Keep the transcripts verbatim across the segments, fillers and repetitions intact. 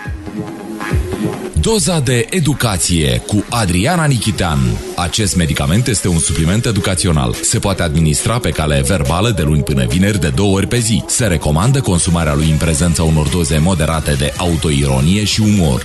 Doza de educație cu Adriana Nichitean. Acest medicament este un supliment educațional. Se poate administra pe cale verbală de luni până vineri de două ori pe zi. Se recomandă consumarea lui în prezența unor doze moderate de autoironie și umor.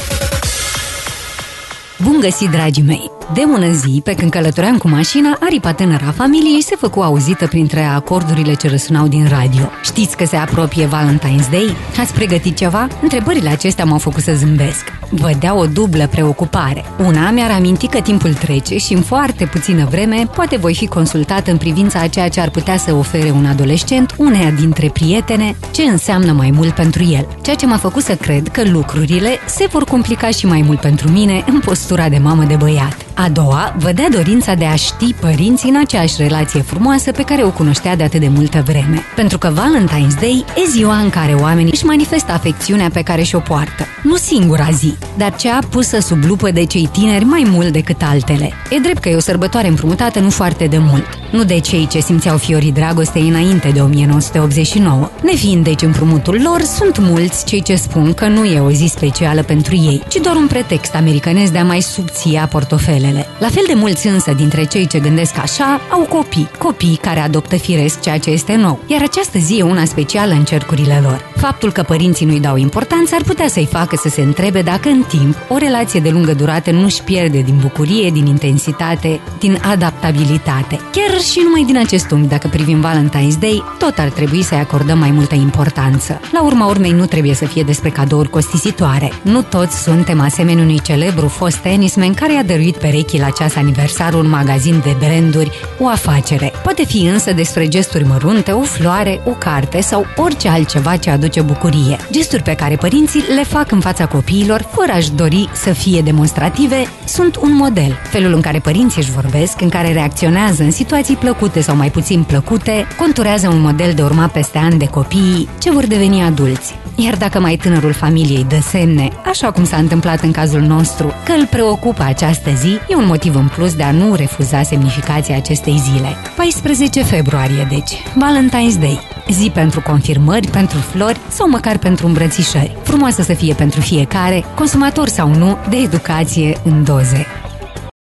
Bun găsit, dragii mei! De ună zi, pe când călătoream cu mașina, aripa tânără a familiei se făcu auzită printre acordurile ce răsunau din radio. Știți că se apropie Valentine's Day? Ați pregătit ceva? Întrebările acestea m-au făcut să zâmbesc. Vădea o dublă preocupare. Una mi-ar aminti că timpul trece și în foarte puțină vreme poate voi fi consultată în privința a ceea ce ar putea să ofere un adolescent uneia dintre prietene, ce înseamnă mai mult pentru el. Ceea ce m-a făcut să cred că lucrurile se vor complica și mai mult pentru mine în postura de mamă de băiat. A doua vădea dorința de a ști părinții în aceeași relație frumoasă pe care o cunoștea de atât de multă vreme. Pentru că Valentine's Day e ziua în care oamenii își manifestă afecțiunea pe care și-o poartă. Nu singura zi, dar cea pusă sub lupă de cei tineri mai mult decât altele. E drept că e o sărbătoare împrumutată nu foarte de mult, nu de cei ce simțeau fiorii dragostei înainte de o mie nouă sute optzeci și nouă. Nefiind deci împrumutul lor, sunt mulți cei ce spun că nu e o zi specială pentru ei, ci doar un pretext americanesc de a mai subția portofelele. La fel de mulți însă dintre cei ce gândesc așa au copii, copii care adoptă firesc ceea ce este nou, iar această zi e una specială în cercurile lor. Faptul că părinții nu-i dau importanță ar putea să-i facă să se întrebe dacă în timp o relație de lungă durată nu-și pierde din bucurie, din intensitate, din adaptabilitate. Chiar și numai din acest unghi, dacă privim Valentine's Day, tot ar trebui să-i acordăm mai multă importanță. La urma urmei nu trebuie să fie despre cadouri costisitoare. Nu toți suntem asemenea unui celebru fost tenisman care i-a dăruit perechii la ceas aniversar un magazin de branduri, o afacere. Poate fi însă despre gesturi mărunte, o floare, o carte sau orice altceva ce aduce bucurie. Gesturi pe care părinții le fac în fața copiilor, fără a-și dori să fie demonstrative, sunt un model. Felul în care părinții își vorbesc, în care reacționează în situații plăcute sau mai puțin plăcute, conturează un model de urmat peste ani de copiii ce vor deveni adulți. Iar dacă mai tânărul familiei dă semne, așa cum s-a întâmplat în cazul nostru, că îl preocupă această zi, e un motiv în plus de a nu refuza semnificația acestei zile. paisprezece februarie, deci, Valentine's Day. Zi pentru confirmări, pentru flori sau măcar pentru îmbrățișări. Frumoasă să fie pentru fiecare, consumator sau nu, de educație în doze.